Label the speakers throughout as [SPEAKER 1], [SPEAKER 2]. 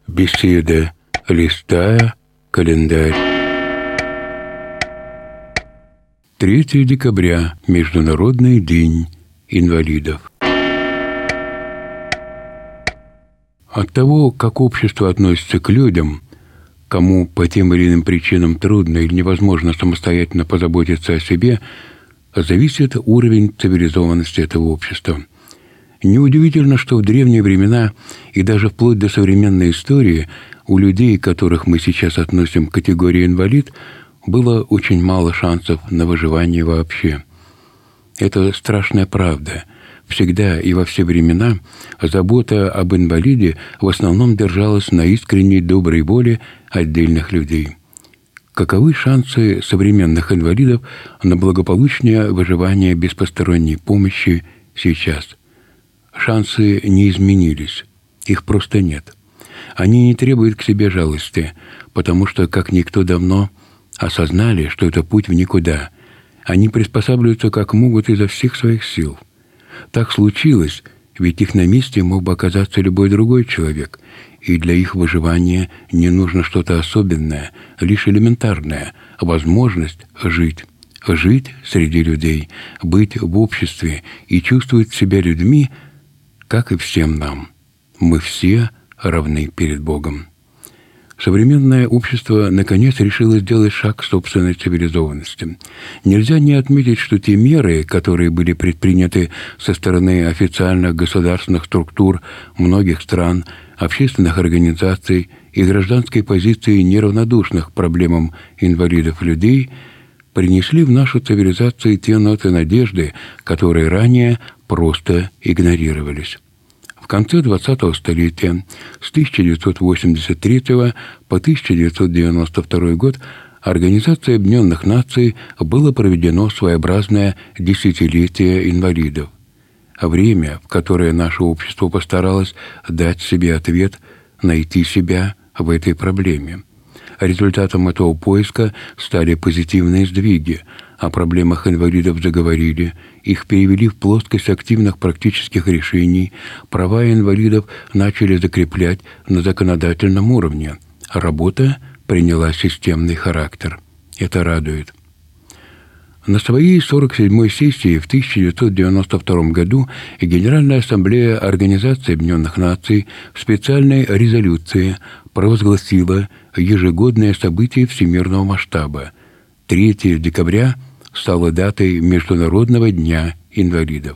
[SPEAKER 1] Беседа, листая календарь. 3 декабря – Международный день инвалидов. От того, как общество относится к людям, кому по тем или иным причинам трудно или невозможно самостоятельно позаботиться о себе, зависит уровень цивилизованности этого общества. Неудивительно, что в древние времена и даже вплоть до современной истории у людей, которых мы сейчас относим к категории инвалид, было очень мало шансов на выживание вообще. Это страшная правда. Всегда и во все времена забота об инвалиде в основном держалась на искренней доброй воле отдельных людей. Каковы шансы современных инвалидов на благополучное выживание без посторонней помощи сейчас? Шансы не изменились, их просто нет. Они не требуют к себе жалости, потому что, как никто давно, осознали, что это путь в никуда. Они приспосабливаются как могут изо всех своих сил. Так случилось, ведь их на месте мог бы оказаться любой другой человек, и для их выживания не нужно что-то особенное, лишь элементарное – возможность жить. Жить среди людей, быть в обществе и чувствовать себя людьми, как и всем нам. Мы все равны перед Богом. Современное общество, наконец, решило сделать шаг к собственной цивилизованности. Нельзя не отметить, что те меры, которые были предприняты со стороны официальных государственных структур многих стран, общественных организаций и гражданской позиции неравнодушных к проблемам инвалидов людей, принесли в нашу цивилизацию те ноты надежды, которые ранее просто игнорировались. В конце 20-го столетия, с 1983 по 1992 год, Организацией Объединенных Наций было проведено своеобразное десятилетие инвалидов. Время, в которое наше общество постаралось дать себе ответ, найти себя в этой проблеме. Результатом этого поиска стали позитивные сдвиги. О проблемах инвалидов заговорили, их перевели в плоскость активных практических решений, права инвалидов начали закреплять на законодательном уровне. Работа приняла системный характер. Это радует. На своей 47-й сессии в 1992 году Генеральная ассамблея Организации Объединенных Наций в специальной резолюции провозгласила ежегодное событие всемирного масштаба. 3 декабря стало датой Международного дня инвалидов.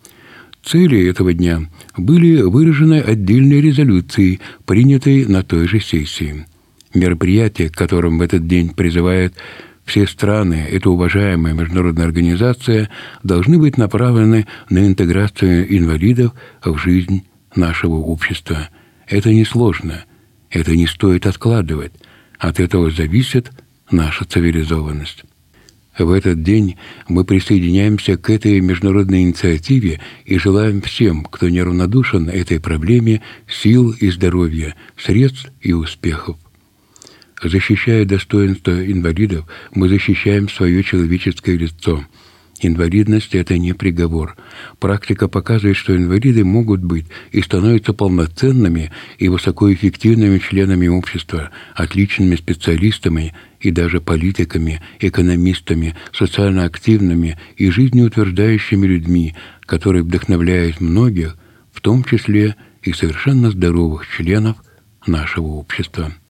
[SPEAKER 1] Цели этого дня были выражены отдельной резолюцией, принятой на той же сессии. Мероприятия, к которым в этот день призывают все страны, эта уважаемая международная организация, должны быть направлены на интеграцию инвалидов в жизнь нашего общества. Это несложно, это не стоит откладывать. От этого зависит наша цивилизованность. В этот день мы присоединяемся к этой международной инициативе и желаем всем, кто неравнодушен этой проблеме, сил и здоровья, средств и успехов. Защищая достоинство инвалидов, мы защищаем свое человеческое лицо. Инвалидность – это не приговор. Практика показывает, что инвалиды могут быть и становятся полноценными и высокоэффективными членами общества, отличными специалистами и даже политиками, экономистами, социально активными и жизнеутверждающими людьми, которые вдохновляют многих, в том числе и совершенно здоровых членов нашего общества.